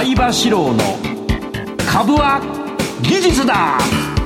相場志郎の株は技術だ。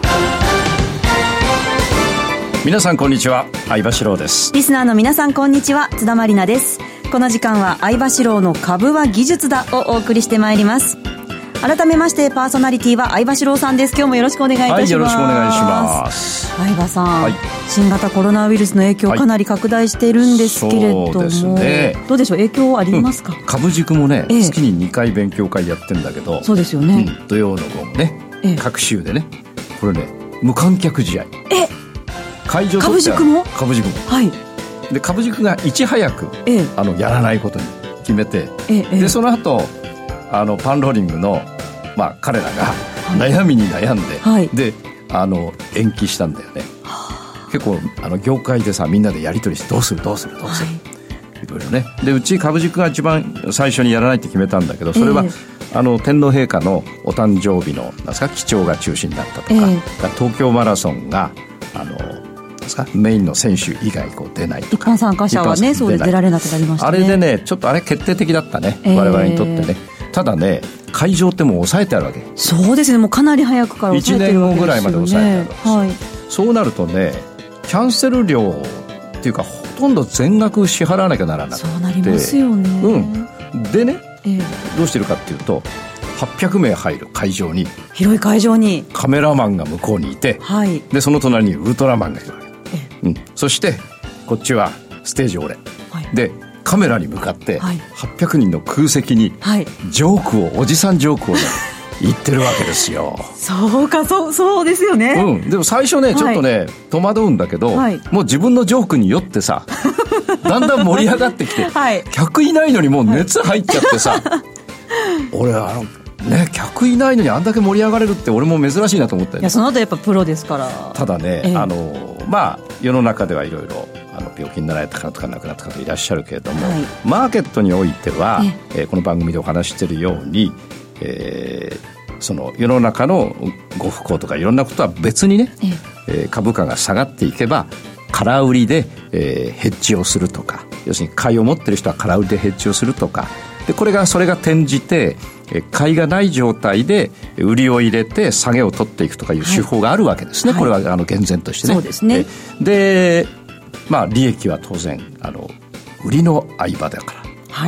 皆さんこんにちは、相場志郎です。 リスナーの皆さんこんにちは、津田まりなです。この時間は相場志郎の株は技術だをお送りしてまいります。改めましてパーソナリティは相場志郎さんです。今日もよろしくお願いいたします。はい、 よろしくお願いします。 相場さん、 はい、 新型コロナウイルスの影響かなり拡大しているんですけれども、そうですね、どうでしょう、影響ありますか？ 株軸もね、月に2回勉強会やってるんだけど、 そうですよね、 土曜の午後ね、各週でね、これね無観客試合、会場株軸もはい、で株軸がいち早く、やらないことに決めて、でその後パンローリングの、彼らが悩みに悩んで、はい、で延期したんだよね。結構業界でさ、みんなでやり取りしてどうする、いろいろね。でうち株軸が一番最初にやらないって決めたんだけど、それは、天皇陛下のお誕生日のなんですか、記帳が中心だったとか、東京マラソンがメインの選手以外出ないとか、 一般参加者はね、そうで出られなくなりましたね。 あれでね、ちょっとあれ決定的だったね、我々にとってね。ただね、会場ってもう抑えてあるわけ。 そうですね、もうかなり早くから抑えてるわけですよね。1年後ぐらいまで抑えてあるわけです、はい、そうなるとね、キャンセル料っていうかほとんど全額支払わなきゃならなくて、 そうなりますよね、 でね、どうしてるかっていうと、800名入る会場に、 広い会場にカメラマンが向こうにいて、はい、でその隣にウルトラマンがいるわけ、そしてこっちはステージ俺、はい、でカメラに向かって800人の空席にジョークを、おじさんジョークをね言ってるわけですよ。 そうか、そうですよね、 でも最初ね、ちょっとね、戸惑うんだけど、もう自分のジョークによってさだんだん盛り上がってきて、客いないのにもう熱入っちゃってさ、俺ね、客いないのにあんだけ盛り上がれるって俺も珍しいなと思ったよね。 いや、その後やっぱプロですから。 ただね、世の中ではいろいろ病気になられた方とか亡くなった方いらっしゃるけれども、マーケットにおいては、この番組でお話しているように、その世の中のご不幸とかいろんなことは別にね、株価が下がっていけば空売りで、ヘッジをするとか、要するに買いを持ってる人は空売りでヘッジをするとかで、それが転じて買いがない状態で売りを入れて下げを取っていくとかいう手法があるわけですね、これは厳然としてね。 そうですね。 で、利益は当然売りの相場だから、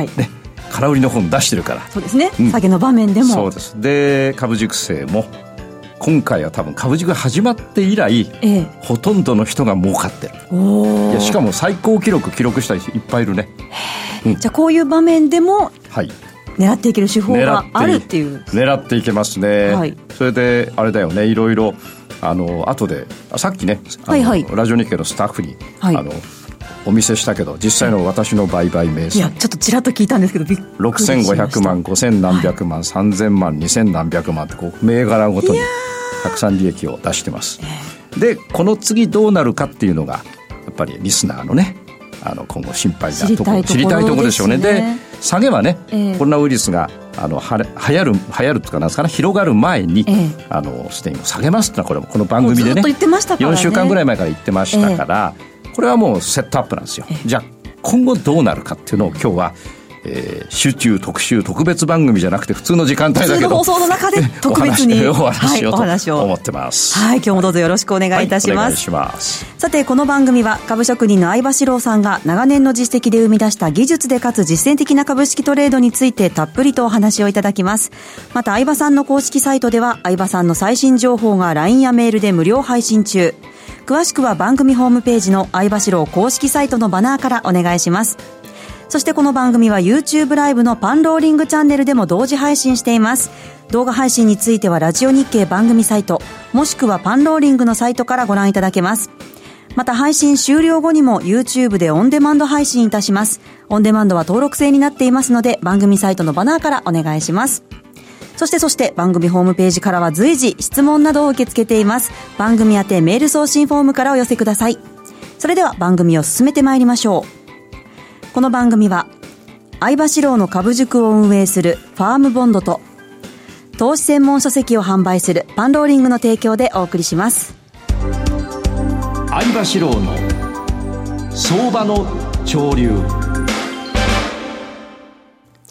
ね、空売りの本出してるから。 そうですね、下げの場面でも。 そうです。で株軸性も今回は多分株軸が始まって以来、ほとんどの人が儲かってる。いや、しかも最高記録した人いっぱいいるね。 じゃあこういう場面でも、狙っていける手法があるっていう。 狙っていけますね、それであれだよね、いろいろ後でさっきねラジオ日経のスタッフに、お見せしたけど、実際の私の売買名数、 いやちょっとちらっと聞いたんですけど、びっくりしました。 6500万5000何百万、3000万2000何百万って銘柄ごとにたくさん利益を出してます、でこの次どうなるかっていうのがやっぱりリスナーのね、今後心配なところ、知りたいところでしょうね。で下げはね、コロナウイルスが流行るとかなんですかね、広がる前に、すでに下げますってのはこの番組でね、4週間ぐらい前から言ってましたから、これはもうセットアップなんですよ。じゃあ今後どうなるかっていうのを今日は、集中特集特別番組じゃなくて普通の時間帯だけど、普通の放送の中で特別にお話しようと思ってます。 今日もどうぞよろしくお願いいたします。 お願いします。 さてこの番組は株職人の相場志郎さんが長年の実績で生み出した技術でかつ実践的な株式トレードについてたっぷりとお話をいただきます。また相場さんの公式サイトでは相場さんの最新情報が LINE やメールで無料配信中。詳しくは番組ホームページの相場志郎公式サイトのバナーからお願いします。そしてこの番組は YouTube ライブのパンローリングチャンネルでも同時配信しています。動画配信についてはラジオ日経番組サイトもしくはパンローリングのサイトからご覧いただけます。また配信終了後にも YouTube でオンデマンド配信いたします。オンデマンドは登録制になっていますので番組サイトのバナーからお願いします。そして番組ホームページからは随時質問などを受け付けています。番組宛てメール送信フォームからお寄せください。それでは番組を進めてまいりましょう。この番組は相場志郎の株塾を運営するファームボンドと投資専門書籍を販売するパンローリングの提供でお送りします。 相場志郎の相場の潮流。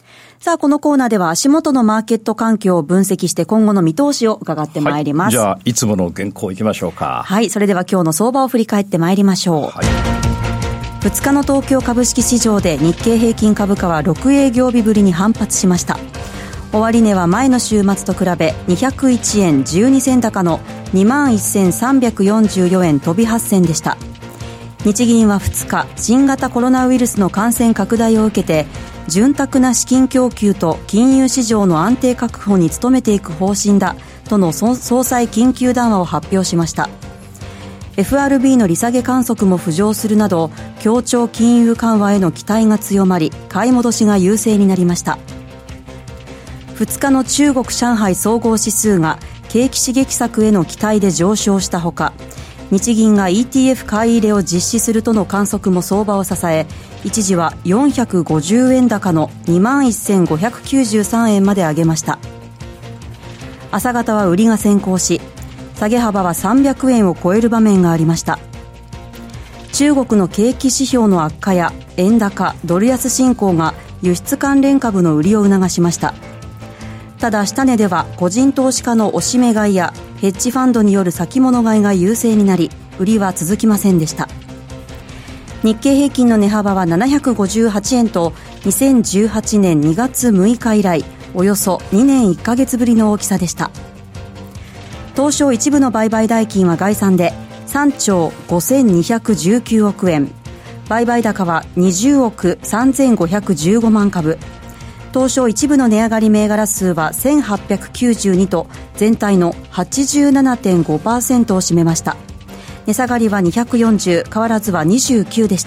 さあ、このコーナーでは足元のマーケット環境を分析して今後の見通しを伺ってまいります。 じゃあ、いつもの原稿いきましょうか。 はい、それでは今日の相場を振り返ってまいりましょう。はい、2日の東京株式市場で日経平均株価は6営業日ぶりに反発しました。終値は前の週末と比べ201円12銭高の 21,344 円飛び8銭でした。日銀は2日、新型コロナウイルスの感染拡大を受けて潤沢な資金供給と金融市場の安定確保に努めていく方針だとの総裁緊急談話を発表しました。 FRB の利下げ観測も浮上するなど協調金融緩和への期待が強まり、買い戻しが優勢になりました。2日の中国上海総合指数が景気刺激策への期待で上昇したほか、日銀が ETF 買い入れを実施するとの観測も相場を支え、一時は450円高の 21,593 円まで上げました。朝方は売りが先行し、下げ幅は300円を超える場面がありました。中国の景気指標の悪化や円高ドル安進行が輸出関連株の売りを促しました。ただ下値では個人投資家の押し目買いやヘッジファンドによる先物買いが優勢になり、売りは続きませんでした。日経平均の値幅は758円と2018年2月6日以来およそ2年1ヶ月ぶりの大きさでした。東証一部の売買代金は概算で3兆5219億円、売買高は20億3515万株、東証一部の値上がり銘柄数は1892と全体の 87.5% を占めました。値下がりは240、変わらずは29でした。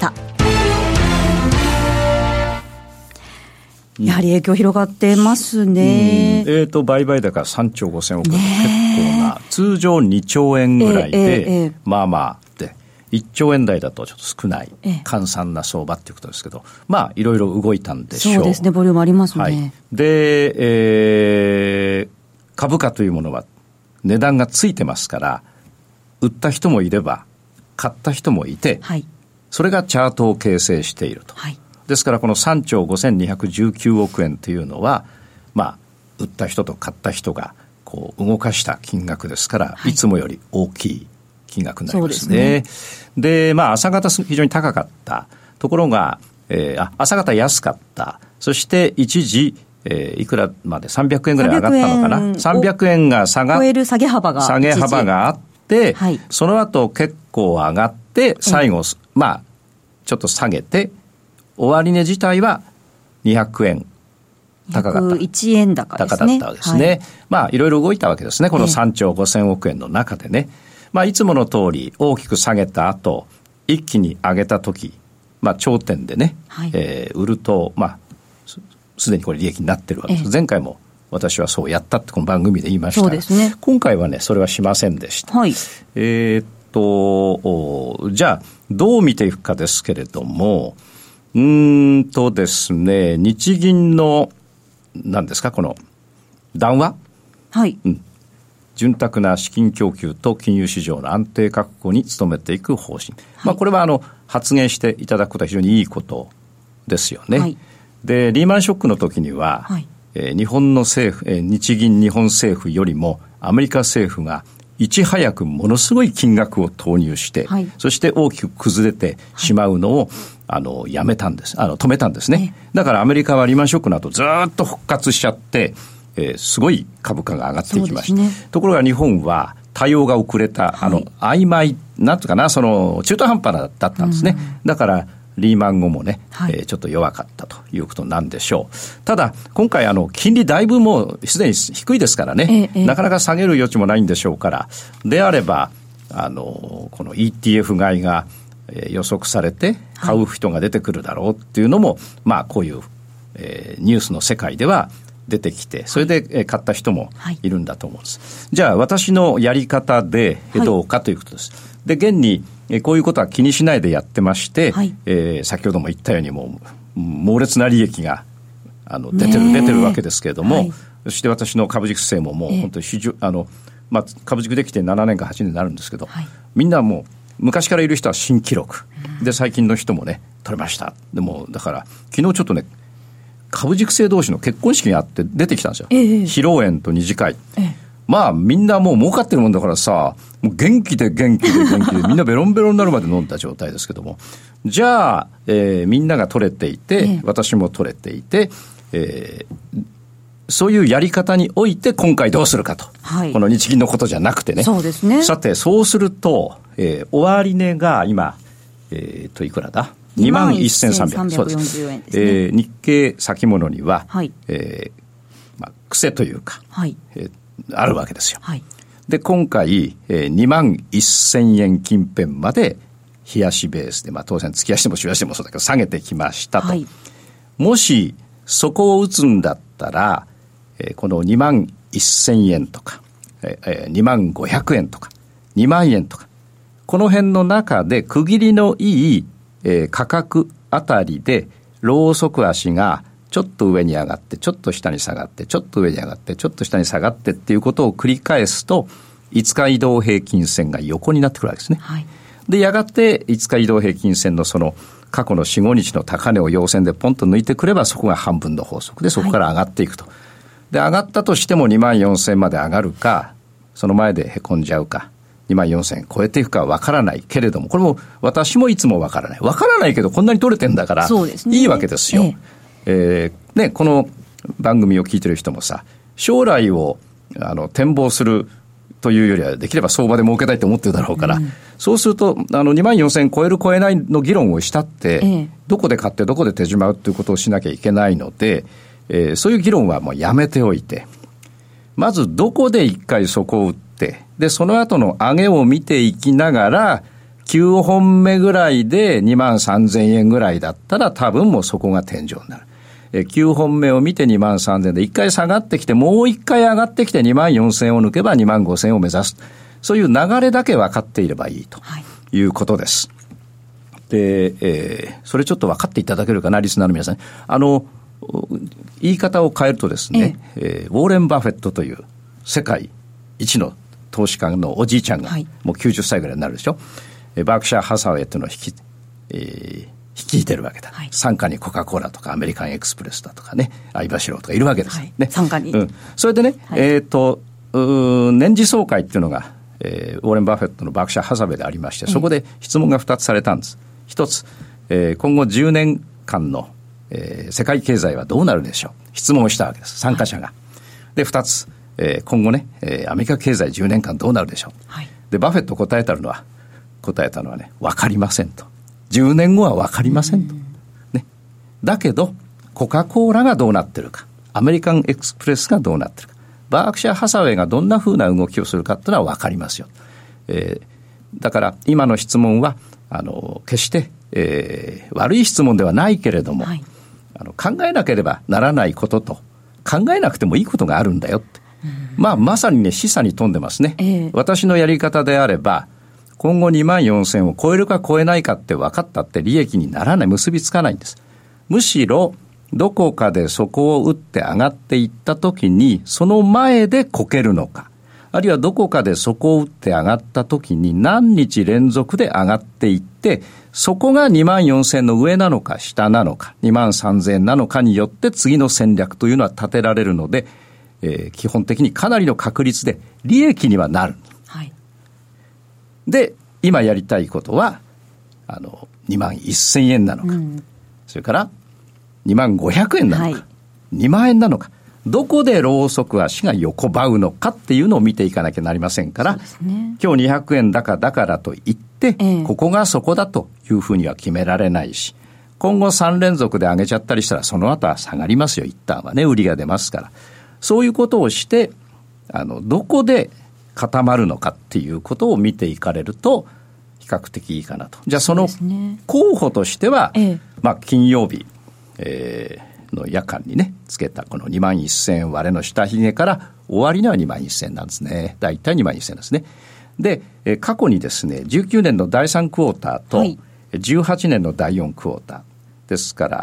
やはり影響広がってますね。 売買高3兆5000億円、結構な、通常2兆円ぐらいで、まあまあで1兆円台だとちょっと少ない換算な相場っていうことですけど、まあいろいろ動いたんでしょう。 そうですね、ボリュームありますね。 はい、で、株価というものは値段がついてますから、売った人もいれば買った人もいて、はい、それがチャートを形成していると。はい、ですからこの3兆5219億円というのは、まあ売った人と買った人がこう動かした金額ですから、はい、いつもより大きい金額になりますね。で、まあ朝方非常に高かったところが、朝方安かった。そして一時、いくらまで300円ぐらい上がったのかな。300円が下がっ超える下げ幅があって、はい、その後結構上がって最後、まあちょっと下げて終値自体は200円高かった。 101円高ですね。 高だったですね。はい、まあいろいろ動いたわけですね。この3兆5000億円の中でね。まあいつもの通り大きく下げた後、一気に上げた時、まあ頂点でね、はい、売ると、まあすでにこれ利益になってるわけです。前回も私はそうやったってこの番組で言いました。 そうですね。 今回はね、それはしませんでした。はい、じゃあどう見ていくかですけれども、ですね、日銀の何ですか、この談話、はい、潤沢な資金供給と金融市場の安定確保に努めていく方針、はい、まあ、これは発言していただくことは非常にいいことですよね。はい、でリーマンショックの時には、はい、日本の政府、日銀日本政府よりもアメリカ政府がいち早くものすごい金額を投入して、はい、そして大きく崩れてしまうのを、やめたんです。止めたんですね。だからアメリカはリーマンショックの後ずっと復活しちゃって、すごい株価が上がっていきました。ね、ところが日本は対応が遅れた、はい、曖昧、なんとかな、中途半端だったんですね。だからリーマン後もね、はい、ちょっと弱かったということなんでしょう。ただ今回金利だいぶもうすでに低いですからね、なかなか下げる余地もないんでしょうから、であればこの ETF 買いが予測されて買う人が出てくるだろうっていうのも、はい、まあこういう、ニュースの世界では出てきて、それで買った人もいるんだと思うんです。はい、じゃあ私のやり方でどうかということです。はい、で現にこういうことは気にしないでやってまして、はい、先ほども言ったようにもう猛烈な利益が出てるわけですけれども、はい、そして私の株軸性ももう本当にまあ、株軸できて7年か8年になるんですけど、はい、みんなもう昔からいる人は新記録で、最近の人もね取れました。でもだから昨日ちょっとね株塾生同士の結婚式があって出てきたんですよ。披露宴と二次会。まあみんなもう儲かってるもんだからさ、もう元気でみんなベロンベロンになるまで飲んだ状態ですけども、じゃあ、みんなが取れていて、私も取れていて、そういうやり方において今回どうするかと、この日銀のことじゃなくてね。 そうですね。 さてそうすると、終値が今、いくらだ21,340 そうです、 円ですね。 日経先物には、癖というか、あるわけですよ。で今回、21,000円近辺まで冷やしベースで、当然月足でも週足でもそうだけど下げてきましたと、もしそこを打つんだったら、この21,000円とか、25,000円とか2万円とかこの辺の中で区切りのいい、価格あたりでローソク足がちょっと上に上がってちょっと下に下がってちょっと上に上がってちょっと下に下がってっていうことを繰り返すと5日移動平均線が横になってくるわけですね。でやがて5日移動平均線のその過去の 4,5 日の高値を陽線でポンと抜いてくればそこが半分の法則でそこから上がっていくと、で上がったとしても 24,000 まで上がるかその前でへこんじゃうか 24,000 超えていくかわからないけれども、これも私もいつもわからないけどこんなに取れてんだからいいわけですよ。この番組を聞いてる人もさ、将来を展望するというよりはできれば相場で儲けたいと思ってるだろうから、そうすると24,000超える超えないの議論をしたって、どこで買ってどこで手締まうということをしなきゃいけないので、そういう議論はもうやめておいて、まずどこで一回そこを打って、でその後の上げを見ていきながら9本目ぐらいで 23,000 円ぐらいだったら多分もうそこが天井になる。9本目を見て 23,000 円で1回下がってきてもう1回上がってきて 24,000 円を抜けば 25,000 円を目指す、そういう流れだけ分かっていればいいということです。で、それちょっと分かっていただけるかなリスナーの皆さん。言い方を変えるとですね、ウォーレン・バフェットという世界一の投資家のおじいちゃんがもう90歳ぐらいになるでしょ。バークシャー・ハサウェイというのを率いてるわけだ。傘下にコカ・コーラとかアメリカンエクスプレスだとかね、相場志郎とかいるわけです、 傘下に、 それでね、年次総会っていうのが、ウォーレン・バフェットのバークシャー・ハサウェイでありまして、そこで質問が2つされたんです。1つ、今後10年間の、世界経済はどうなるでしょう、質問をしたわけです、参加者が。で2つ、今後ね、アメリカ経済10年間どうなるでしょう、でバフェット答えたのはね、分かりませんと、10年後は分かりませんと、だけどコカ・コーラがどうなってるか、アメリカンエクスプレスがどうなってるか、バークシャー・ハサウェイがどんな風な動きをするかっていうのは分かりますよ。だから今の質問は決して、悪い質問ではないけれども、考えなければならないことと考えなくてもいいことがあるんだよって、まさにね示唆に富んでますね。私のやり方であれば今後 24,000 を超えるか超えないかって分かったって利益にならない、結びつかないんです。むしろどこかでそこを打って上がっていったときにその前でこけるのか、あるいはどこかでそこを打って上がったときに何日連続で上がっていって、そこが 24,000 の上なのか下なのか 23,000 なのかによって次の戦略というのは立てられるので、基本的にかなりの確率で利益にはなる。で今やりたいことは21,000 円なのか、それから25,000 円なのか、2万円なのか、どこでローソク足が横ばうのかっていうのを見ていかなきゃなりませんから、今日200円だからといって、ここがそこだというふうには決められないし、今後3連続で上げちゃったりしたらその後は下がりますよ、一旦はね、売りが出ますから。そういうことをしてどこで固まるのかっていうことを見ていかれると比較的いいかなと。じゃあその候補としては、金曜日、の夜間にねつけたこの 21,000 円割れの下髭から終わりには 21,000 円なんですね。だいたい 21,000 円ですね。で、過去にですね19年の第3クォーターと18年の第4クォーターですから、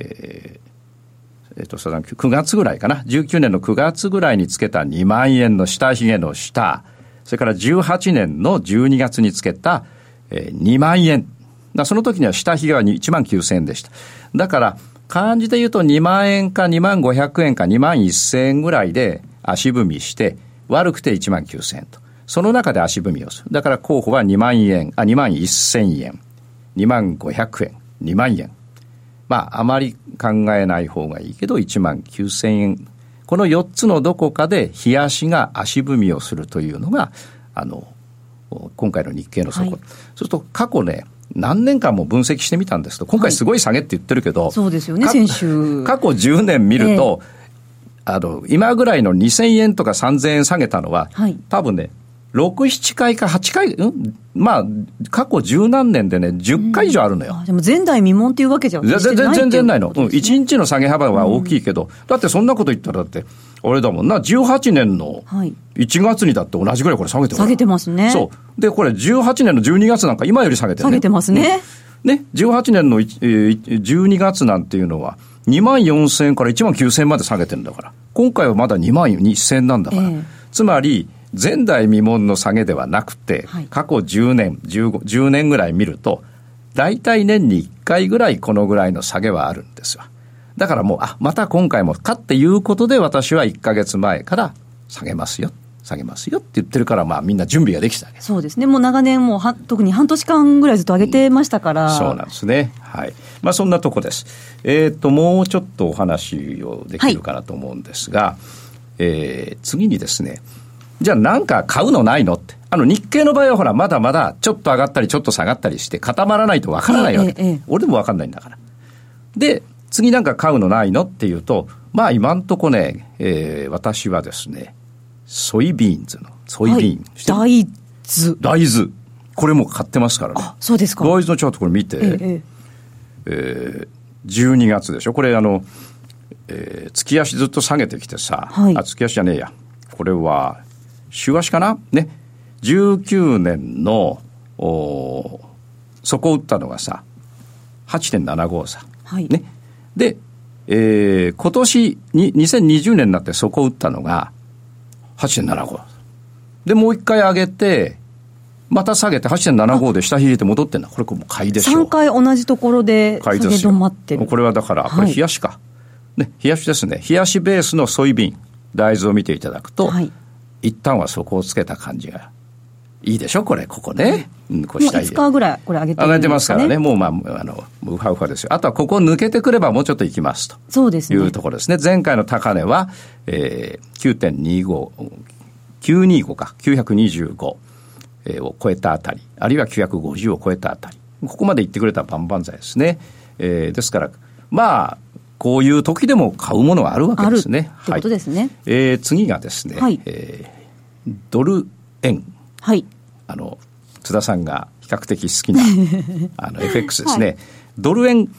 その9月ぐらいかな、19年の9月ぐらいにつけた2万円の下髭の下、それから18年の12月につけた2万円その時には下髭は1万9000円でした。だから漢字で言うと2万円か2万500円か2万1000円ぐらいで足踏みして、悪くて1万9000円と。その中で足踏みをする。だから候補は2万1000円、2万500円、2万円。あまり考えない方がいいけど1万9000円。この4つのどこかで日足が足踏みをするというのが、今回の日経の底。そうすると過去ね、何年間も分析してみたんですと、今回すごい下げって言ってるけど、 そうですよね、先週。 過去10年見ると、今ぐらいの2000円とか3000円下げたのは、多分ね、6、7回か8回、過去十何年でね、10回以上あるのよ。 でも前代未聞っていうわけじゃ全然ないの。1日の下げ幅は大きいけど、だってそんなこと言ったら、だって、あれだもんな、18年の1月にだって同じぐらいこれ下げてる。 下げてますね。 そう。で、これ18年の12月なんか今より下げてるね。 下げてますね。 ね、18年の12月なんていうのは、2万4000円から1万9000円まで下げてるんだから。今回はまだ2万1000円なんだから。つまり、前代未聞の下げではなくて、過去10年、10年ぐらい見ると、大体年に1回ぐらいこのぐらいの下げはあるんですよ。だからもう、また今回もかっていうことで私は1ヶ月前から下げますよって言ってるから、みんな準備ができたわけ。 そうですね。もう長年特に半年間ぐらいずっと上げてましたから。 そうなんですね。はい。そんなとこです。もうちょっとお話をできるかなと思うんですが、次にですね、じゃあなんか買うのないのって。日経の場合はほら、まだまだちょっと上がったりちょっと下がったりして固まらないとわからないわけ。俺でもわかんないんだから。で、次なんか買うのないのっていうと、今んとこね、私はですね、ソイビーンズの、ソイビーン。大豆。これも買ってますからね。 そうですか。 大豆のチャートこれ見て、12月でしょ。これ月足ずっと下げてきてさ、月足じゃねえや。これは、週足かなね。19年の、底を打ったのがさ、8.75 さ。ね。で、今年に、2020年になって底を打ったのが、8.75。で、もう一回上げて、また下げて 8.75 で下引いて戻ってんだ。これもう買いでしょ。 3回同じところで下げ止まってる。 これはだから、これ冷やしか。ね、冷やしですね。冷やしベースのソイビン、大豆を見ていただくと、一旦は底をつけた感じがいいでしょこれ、ここね。 こう下い5日ぐらいこれ上げてるんですかね。 上げてますからね。もうウハウハですよ。あとはここ抜けてくればもうちょっといきますと。 そうですね。 いうところですね。前回の高値は、9.25、925か、925、を超えたあたり、あるいは950を超えたあたり。ここまで行ってくれたら万々歳ですね。ですから、こういう時でも買うものがあるわけですね。 ということですね。 次がですね、ドル円。津田さんが比較的好きなFX ですね。ドル円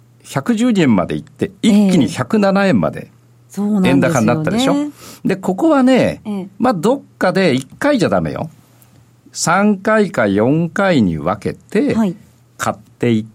112円まで行って一気に107円まで円高になったでしょ。で、ここはね、どっかで1回じゃダメよ。3回か4回に分けて買っていって、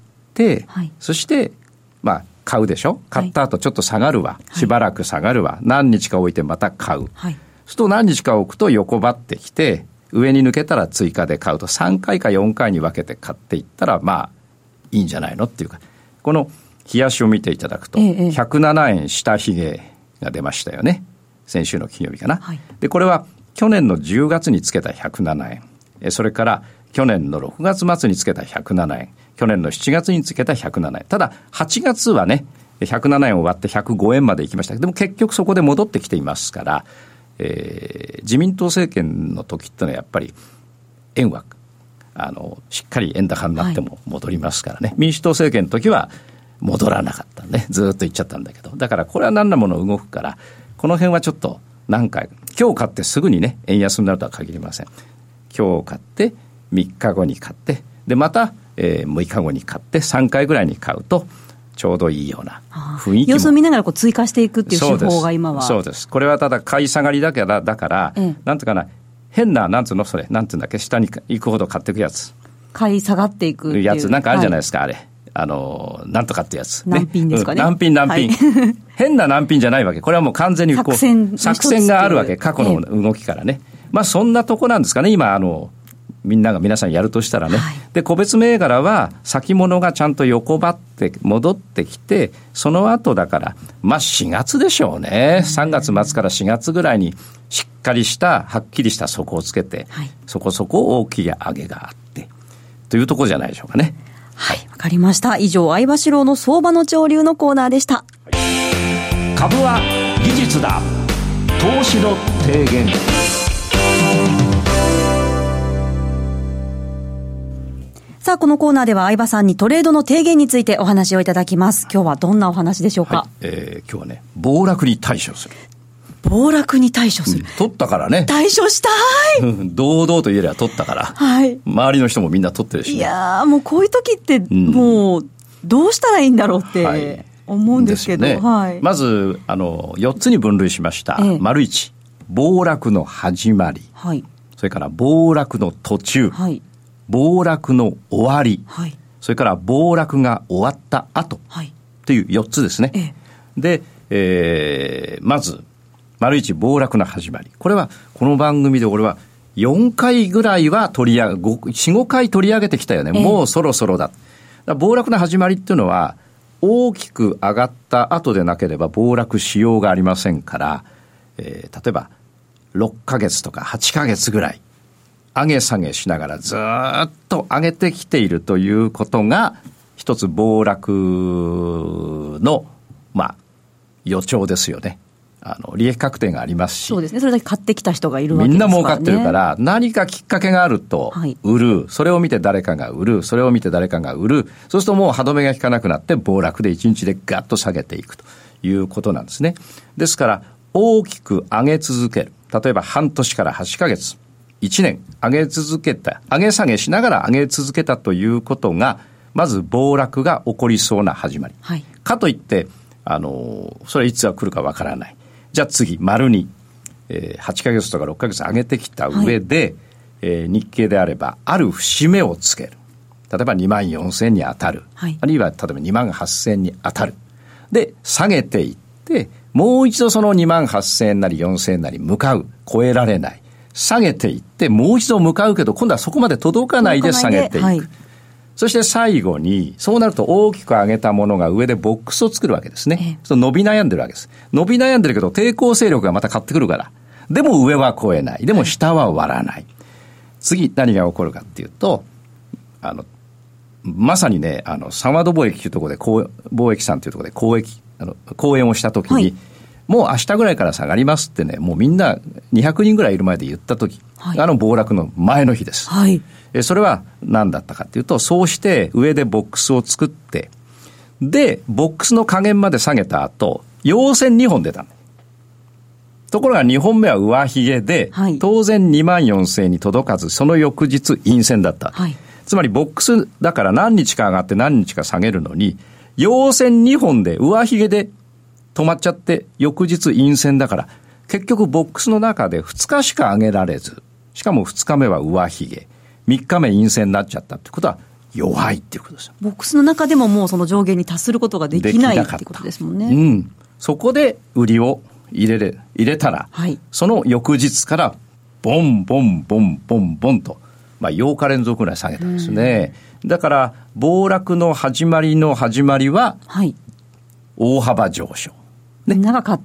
そして買うでしょ。買った後ちょっと下がるわ、しばらく下がるわ、何日か置いてまた買う、そうすると何日か置くと横ばってきて、上に抜けたら追加で買うと、3回か4回に分けて買っていったらいいんじゃないのっていうか、この冷やしを見ていただくと、107円下髭が出ましたよね。先週の金曜日かな、でこれは去年の10月につけた107円、それから去年の6月末につけた107円、去年の7月につけた107円。ただ8月はね、107円を割って105円まで行きました。でも結局そこで戻ってきていますから、自民党政権の時ってのはやっぱり円はしっかり円高になっても戻りますからね、民主党政権の時は戻らなかったね。ずっと言っちゃったんだけど、だからこれは何なもの動くから、この辺はちょっと何回、今日買ってすぐにね円安になるとは限りません。今日買って3日後に買って、でまた、6日後に買って3回ぐらいに買うとちょうどいいような雰囲気も、 様子を見ながら追加していくっていう手法が今は。 そうです。これはただ買い下がりだから、なんとかな、変な、なんつうのそれ、なんつうんだっけ、下に行くほど買っていくやつ。 買い下がっていくっていうやつ、なんかあるじゃないですか、あれ。なんとかってやつ。 難品ですかね。 難品。変な難品じゃないわけ。これはもう完全にこう作戦があるわけ。過去の動きからね。そんなとこなんですかね、今、 皆さんやるとしたらね、で個別銘柄は先物がちゃんと横ばって戻ってきて、その後だから4月でしょうね、3月末から4月ぐらいにしっかりしたはっきりした底をつけて、そこそこ大きい上げがあってというところじゃないでしょうかね。 はい、わかりました。以上、相場志郎の相場の潮流のコーナーでした。 株は技術だ、投資の提言。 さあ、このコーナーでは相場さんにトレードの提言についてお話をいただきます。今日はどんなお話でしょうか。 今日はね、暴落に対処する。 暴落に対処する、 取ったからね、 対処したい堂々と言えれば取ったから、周りの人もみんな取ってるし、ね、 いやもうこういう時ってもうどうしたらいいんだろうって思うんですけど、 まず4つに分類しました。丸1、暴落の始まり、それから暴落の途中、暴落の終わり、それから暴落が終わった後という4つですね。で、まず丸1、暴落の始まり。これはこの番組で俺は4回ぐらいは4、5回取り上げてきたよね。もうそろそろだ。暴落の始まりっていうのは大きく上がった後でなければ暴落しようがありませんから、例えば6ヶ月とか8ヶ月ぐらい上げ下げしながらずっと上げてきているということが一つ暴落の予兆ですよね。利益確定がありますし、 そうですね、それだけ買ってきた人がいるわけですからね。 みんな儲かってるから、何かきっかけがあると売る、それを見て誰かが売る、それを見て誰かが売る、そうするともう歯止めが効かなくなって暴落で1日でガッと下げていくということなんですね。ですから大きく上げ続ける、例えば半年から8ヶ月1年上げ続けた、上げ下げしながら上げ続けたということがまず暴落が起こりそうな始まり、かといってそれいつは来るかわからない。じゃあ次、丸2、8ヶ月とか6ヶ月上げてきた上で、日経であればある節目をつける。例えば24,000に当たる、あるいは例えば28,000に当たる。で下げていってもう一度その28,000なり4,000なり向かう、超えられない、下げていってもう一度向かうけど今度はそこまで届かないで下げていく、そして最後にそうなると大きく上げたものが上でボックスを作るわけですね。伸び悩んでるわけです。伸び悩んでるけど抵抗勢力がまた買ってくるから、でも上は超えない、でも下は割らない、次何が起こるかっていうとまさにねサワード貿易というところで貿易さんというところで講演をしたときに、もう明日ぐらいから下がりますってね、もうみんな200人ぐらいいる前で言ったとき、暴落の前の日です。それは何だったかというと、そうして上でボックスを作って、でボックスの下限まで下げた後陽線2本出たの。ところが2本目は上髭で、当然24,000に届かず、その翌日陰線だった、つまりボックスだから何日か上がって何日か下げるのに、陽線2本で上髭で止まっちゃって翌日陰線だから、結局ボックスの中で2日しか上げられず、しかも2日目は上髭、3日目陰線になっちゃったってことは弱いっていうことですよ。 ボックスの中でももうその上限に達することができないっていうことですもんね。 そこで売りを入れたら、その翌日からボンボンボンボンボンと、8日連続ぐらい下げたんですね。だから暴落の始まりは大幅上昇、 みんなが買って、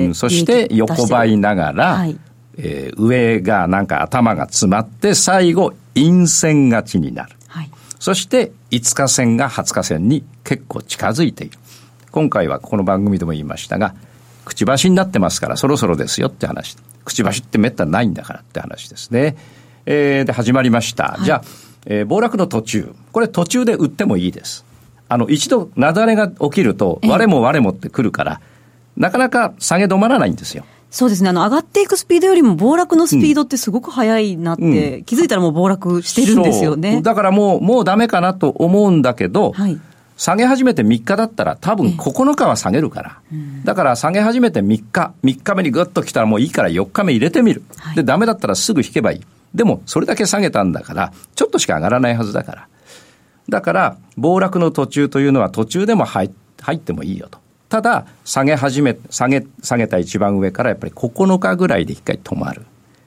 そして横ばいながら、上がなんか頭が詰まって最後陰線勝ちになる、そして5日線が20日線に結構近づいている。今回はこの番組でも言いましたが、くちばしになってますからそろそろですよって話。くちばしってめったにないんだからって話ですね。で始まりました、じゃあ、暴落の途中、これ途中で売ってもいいです。一度雪崩が起きると我も我もってくるから、なかなか下げ止まらないんですよ。 そうですね、上がっていくスピードよりも暴落のスピードってすごく速いなって、気づいたらもう暴落してるんですよね。 だからもうダメかなと思うんだけど、下げ始めて3日だったら多分9日は下げるから、だから下げ始めて3日目にグッと来たらもういいから4日目入れてみる、でダメだったらすぐ引けばいい。でもそれだけ下げたんだからちょっとしか上がらないはずだから、だから暴落の途中というのは途中でも入ってもいいよと。ただ下げた一番上からやっぱり9日ぐらいで一回止まる。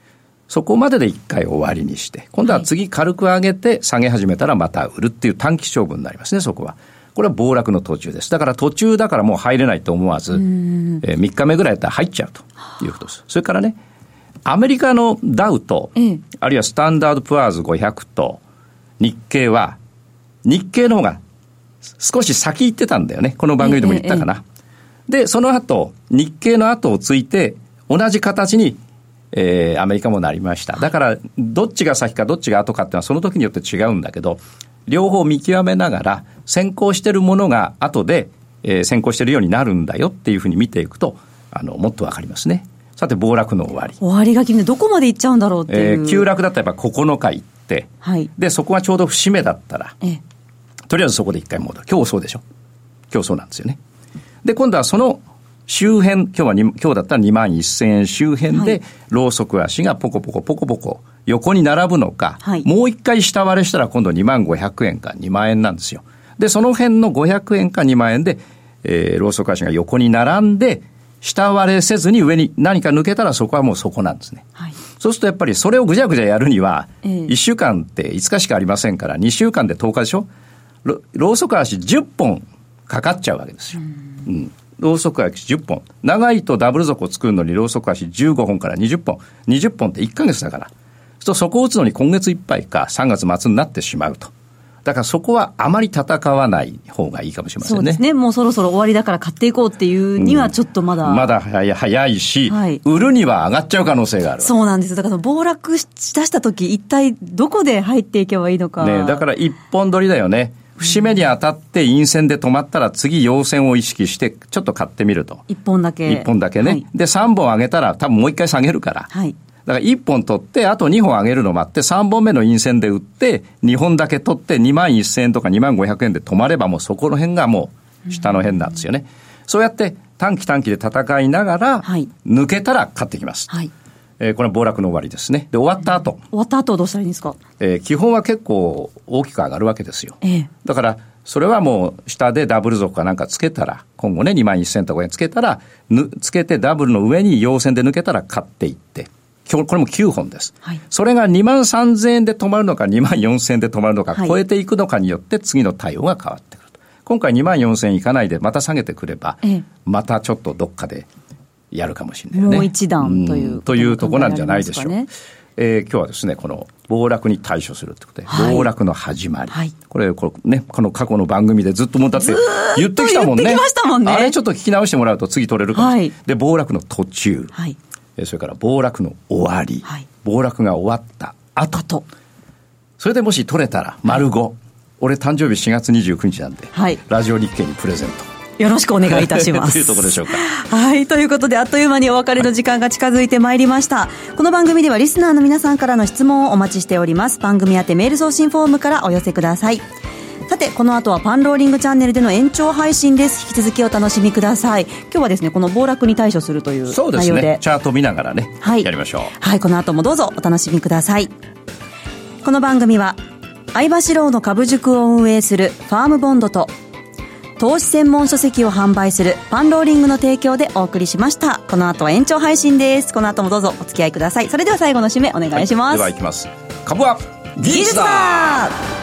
そこまでで1回終わりにして、今度は次軽く上げて下げ始めたらまた売るっていう短期勝負になりますね、そこは。これは暴落の途中です。だから途中だからもう入れないと思わず、3日目ぐらいだったら入っちゃうということです。それからね、アメリカのダウと、あるいはスタンダードプアーズ500と日経は、日経の方が少し先行ってたんだよね。この番組でも言ったかな。で、その後、日経の後をついて、同じ形に、アメリカもなりました。だから、どっちが先かどっちが後かっていうのはその時によって違うんだけど、両方見極めながら、先行してるものが後で、先行してるようになるんだよっていうふうに見ていくと、もっとわかりますね。さて、暴落の終わり。 終わりが決めて、どこまで行っちゃうんだろうっていう。 急落だったらやっぱ9日行って、はい、で、そこがちょうど節目だったら、とりあえずそこで一回戻る。今日そうでしょ。今日そうなんですよね。で、今度はその周辺、今日だったら21,000円周辺で、ローソク足がポコポコ横に並ぶのか、はい、もう一回下割れしたら今度25,000円か2万円なんですよ。で、その辺の500円か2万円で、ローソク足が横に並んで、下割れせずに上に何か抜けたらそこはもうそこなんですね。はい、そうするとやっぱりそれをぐじゃぐじゃやるには、1週間って5日しかありませんから、2週間で10日でしょ。ローソク足10本かかっちゃうわけですよ。ローソク足10本。長いとダブル底を作るのにローソク足15本から20本。20本って1ヶ月だから。そこを打つのに今月いっぱいか3月末になってしまうと。だからそこはあまり戦わない方がいいかもしれませんね。 そうですね。もうそろそろ終わりだから買っていこうっていうにはちょっとまだ。 まだ早いし、はい、売るには上がっちゃう可能性がある。 そうなんです。だから暴落しだした時一体どこで入っていけばいいのか。 ね、だから一本取りだよね。節目に当たって陰線で止まったら次陽線を意識してちょっと買ってみると。 一本だけね、 はい、で3本上げたら多分もう一回下げるから、はい、だから1本取ってあと2本上げるの待って3本目の陰線で売って2本だけ取って21,000円とか25,000円で止まればもうそこの辺がもう下の辺なんですよね。そうやって短期で戦いながら、はい、抜けたら買ってきます、はい。これは暴落の終わりですね。で、終わった後はどうしたらいいんですか。 基本は結構大きく上がるわけですよ、だからそれはもう下でダブル底かなんかつけたら今後ね21,000とかつけたらつけてダブルの上に陽線で抜けたら買っていってこれも9本です、はい、それが23,000円で止まるのか24,000円で止まるのか、はい、超えていくのかによって次の対応が変わってくると。今回24,000円いかないでまた下げてくれば、またちょっとどっかでやるかもしれないね。 もう一段というとこなんじゃないでしょう。今日はですね、この暴落に対処するということで、はい、暴落の始まり、はい、これね、この過去の番組でずっとだって言ってきたもんね。 言ってきましたもんね。 あれちょっと聞き直してもらうと次取れるかもしれない。はい、で、暴落の途中、はい、それから暴落の終わり、はい、暴落が終わった後、それでもし取れたら丸5、はい、俺誕生日4月29日なんで、はい、ラジオ日経にプレゼント。 よろしくお願いいたします。 というところでしょうか。 はい、ということであっという間にお別れの時間が近づいてまいりました。この番組ではリスナーの皆さんからの質問をお待ちしております。番組宛てメール送信フォームからお寄せください。さて、この後はパンローリングチャンネルでの延長配信です。引き続きお楽しみください。今日はですね、この暴落に対処するという内容で。 そうですね。チャート見ながらね、はい、やりましょう。 はい、この後もどうぞお楽しみください。この番組は相場志郎の株塾を運営するファームボンドと投資専門書籍を販売するパンローリングの提供でお送りしました。この後は延長配信です。この後もどうぞお付き合いください。それでは最後の締めお願いします。 はい、では行きます。株は技術だ。